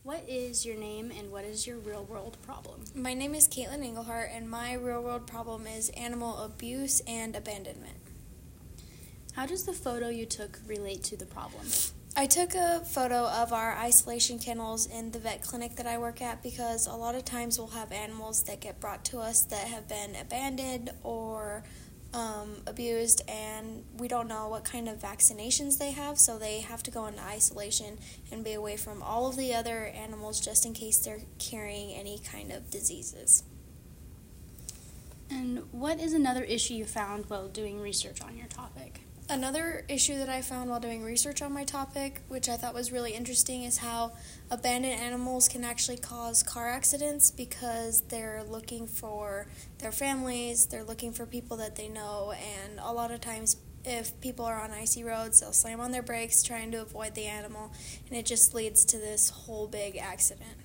What is your name and what is your real-world problem? My name is Caitlin Engelhart, and my real-world problem is animal abuse and abandonment. How does the photo you took relate to the problem? I took a photo of our isolation kennels in the vet clinic that I work at because a lot of times we'll have animals that get brought to us that have been abandoned or abused, and we don't know what kind of vaccinations they have, so they have to go into isolation and be away from all of the other animals just in case they're carrying any kind of diseases. And what is another issue you found while doing research on your topic? Another issue that I found while doing research on my topic, which I thought was really interesting, is how abandoned animals can actually cause car accidents because they're looking for their families, they're looking for people that they know, and a lot of times if people are on icy roads, they'll slam on their brakes trying to avoid the animal, and it just leads to this whole big accident.